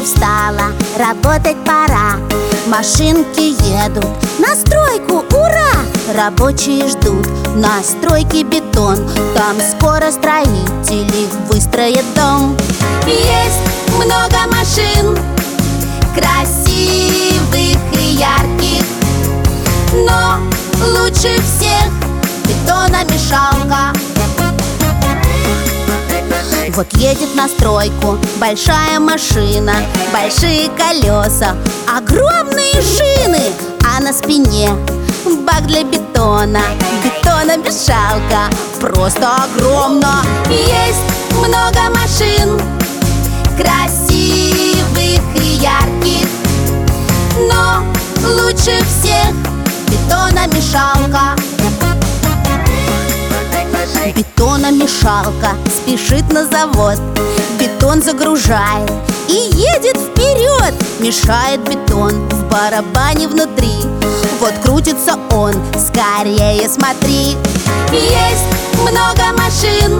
встала, работать пора. Машинки едут на стройку, ура! Рабочие ждут на стройке бетон. Там скоро строители выстроят дом. Есть много машин, красивых и ярких, но лучше всех бетономешалка. Вот едет на стройку большая машина, большие колеса, огромные шины, а на спине бак для бетона. Бетономешалка просто огромна. Есть много машин, красивых и ярких, но лучше всех бетономешалка. Бетономешалка спешит на завод, бетон загружает и едет вперед. Мешает бетон в барабане внутри, вот крутится он, скорее смотри. Есть много машин,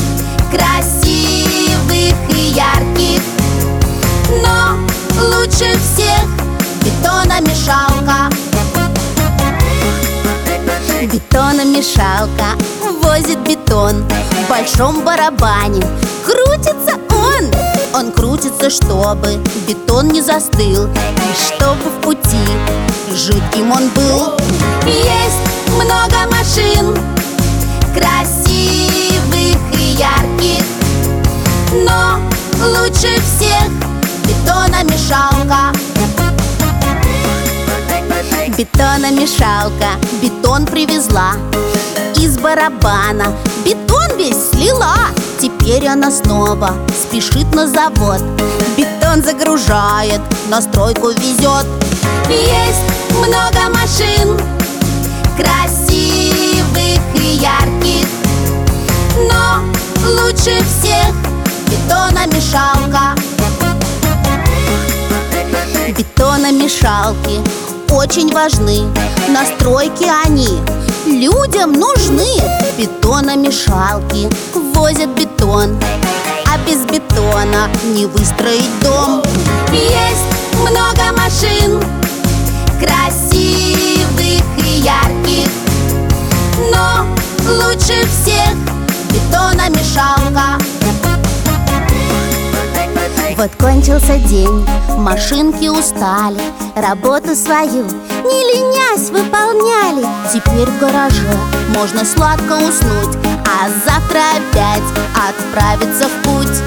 красивых и ярких, но лучше всех бетономешалка. Бетономешалка возит бетон в большом барабане. Крутится он! Он крутится, чтобы бетон не застыл, и чтобы в пути жидким он был. Есть много машин, красивых и ярких, но лучше всех бетономешалка. Бетономешалка бетон привезла из барабана, бетон весь слила. Теперь она снова спешит на завод, бетон загружает, на стройку везет. Есть много машин, красивых и ярких, но лучше всех бетономешалка. Бетономешалки очень важны, на стройке они людям нужны. Бетономешалки возят бетон, а без бетона не выстроить дом. Есть много машин, красивых и ярких, но лучше всех бетономешалка. Вот кончился день, машинки устали, работу свою не ленясь выполняли. Теперь в гараже можно сладко уснуть, а завтра опять отправиться в путь.